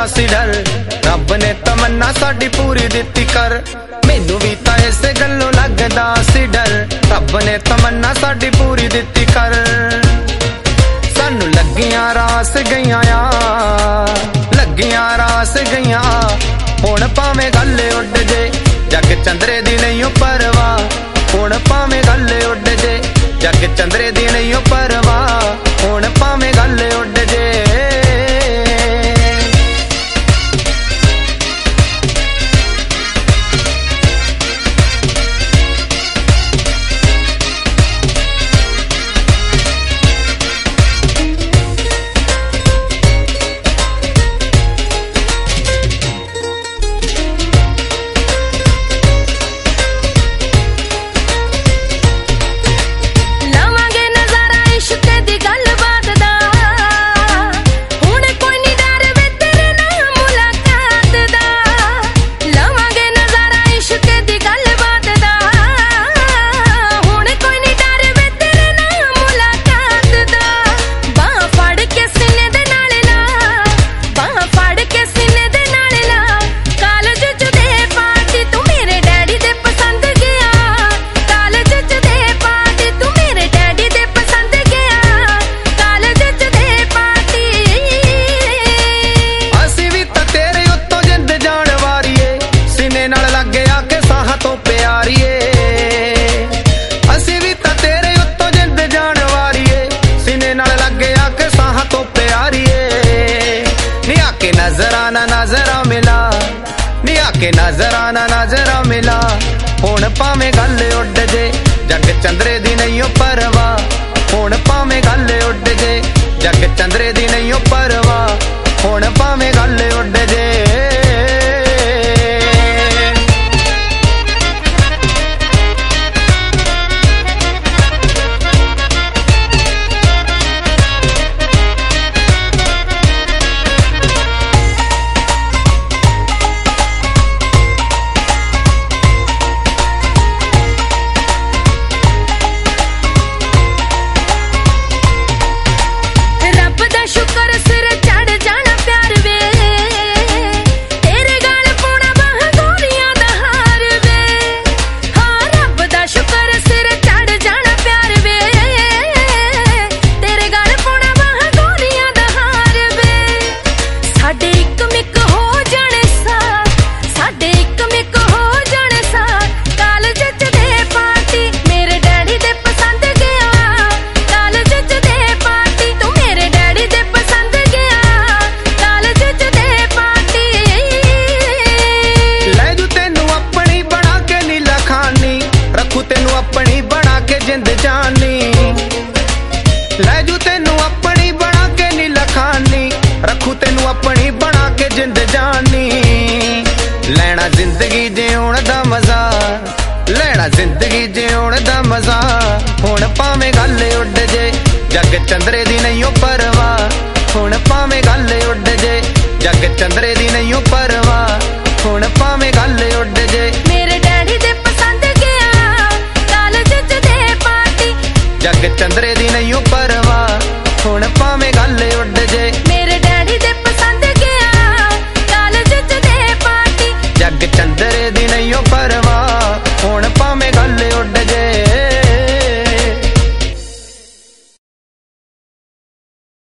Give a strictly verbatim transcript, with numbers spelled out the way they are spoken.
सी डर, रब ने तमन्ना साडी पूरी दित्ती कर। मैनू भी तां इसे गल्लों लगदा सी डर, रब ने तमन्ना साडी पूरी दित्ती कर। सानू लगियां रास गईयां आ, लगियां रास गईयां, हुण भावें गल उड जे, जग चंदरे दी नहीं परवाह। हुण भावें गल उड जे, जग चंदरे दी नहीं परवाह। हुण भावें गल उड जे। नजराना नजरा मिला, नी आके नजराना नजरा मिला। हुण भावें गल उड जे, जग चंदरे दी नहीं परवाह। हुण भावें गल उड जे, जग चंदरे दी नहीं परवाह। हुण भावें गल उड जे। अपनी बना के जिंद जानी, लैजू तेनू अपनी बना के नी लखानी। रखू तेनू अपनी बना के जिंद जानी। लैना जिंदगी जिउण दा मजा, लैना जिंदगी जिउण दा मजा। हुण भावें गल उड जे, जग चंदरे दी नहीं परवाह। हुण भावें गल उड जे, जग चंदरे दी नहीं परवाह। हुण भावें गल उड जे। मेरे डैडी दे पसंद गया, जग चंदरे दी नहीं पर